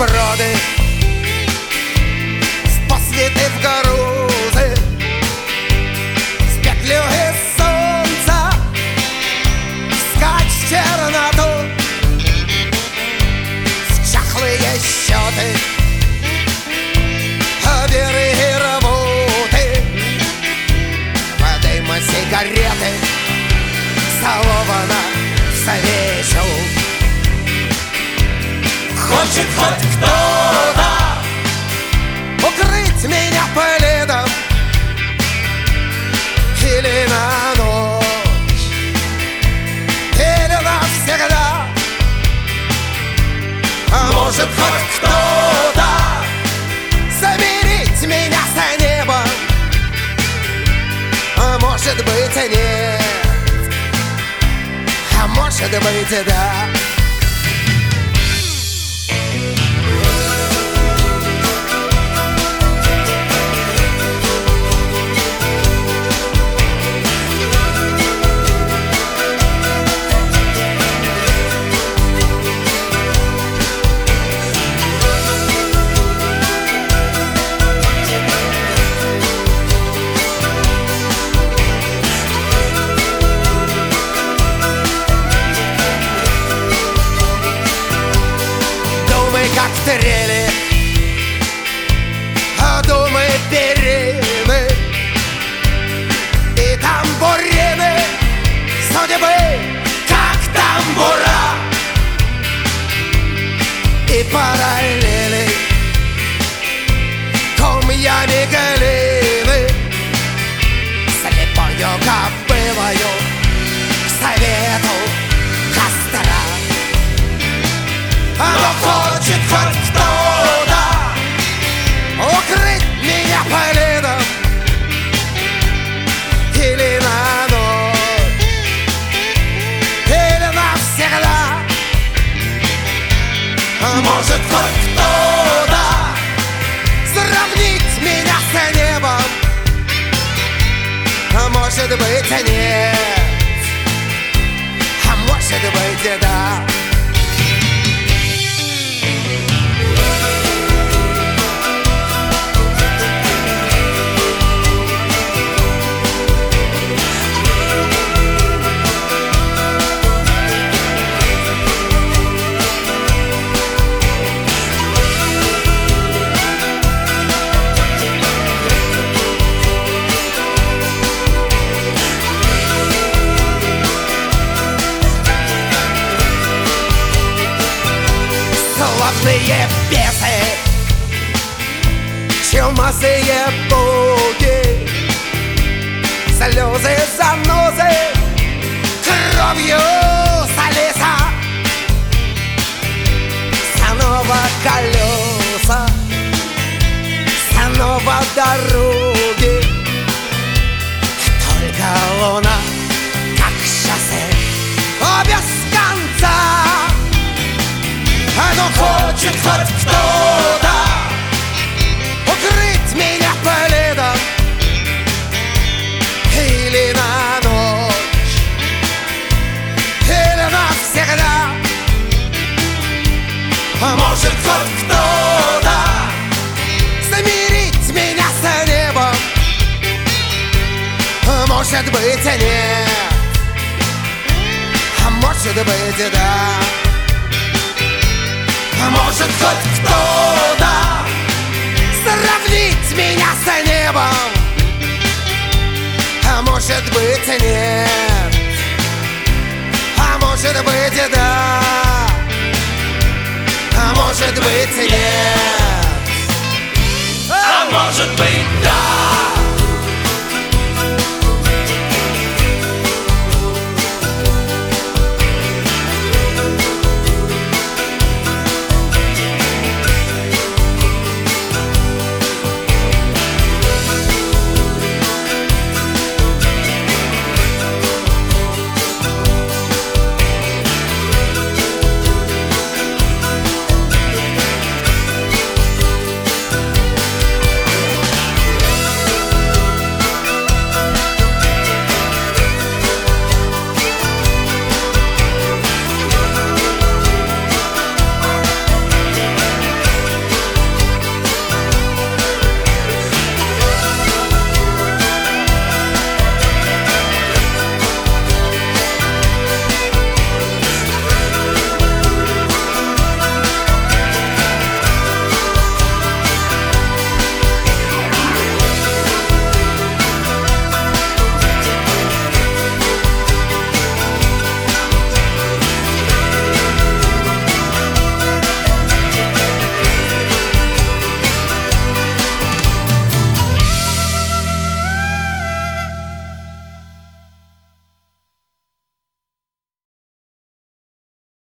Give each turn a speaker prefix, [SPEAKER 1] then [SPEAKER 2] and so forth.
[SPEAKER 1] броди, посвітив грузи, з петлюги сонця, скач черноту, счахлые счеты, береги рвуты, подыма сигареты, залована в свечу. Хочет хоть кто-то укрыть меня пледом или на ночь, или навсегда. А может хоть кто-то замерить меня с неба, а может быть и нет, а может быть и да. Как трели, а думы перины и тамбурины судьбы, как тамбура, и параллели комьями глины, слепою кобылою к совету костра. Оно хочет хоть кто-то укрыть меня пледом или на ночь, или навсегда. А может хоть кто-то сравнить меня с небом, а может быть и нет, а может быть и да. Славные бесы, чумазые боги, слезы, занозы, кровью солиса, снова колеса, снова дороги. Только луна, как шоссе, без конца. Оно хочет хоть кто-то укрыть меня пледом или на ночь, или навсегда. А может хоть кто-то замерить меня с небом, а может быть и нет, а может быть и да. А может хоть кто-то сравнить меня с небом, а может быть и нет, а может быть и да, а может быть и нет.